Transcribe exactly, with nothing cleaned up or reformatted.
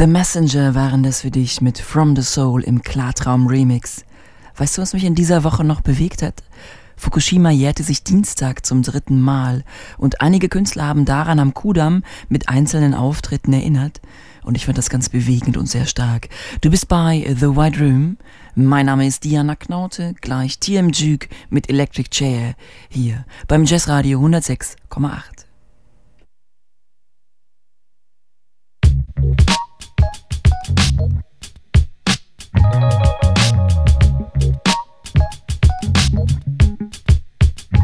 The Messenger waren das für dich mit From the Soul im Klartraum Remix. Weißt du, was mich in dieser Woche noch bewegt hat? Fukushima jährte sich Dienstag zum dritten Mal und einige Künstler haben daran am Kudamm mit einzelnen Auftritten erinnert und ich fand das ganz bewegend und sehr stark. Du bist bei The White Room. Mein Name ist Diana Knaute, gleich T M Juke mit Electric Chair hier beim Jazzradio hundertsechs Komma acht.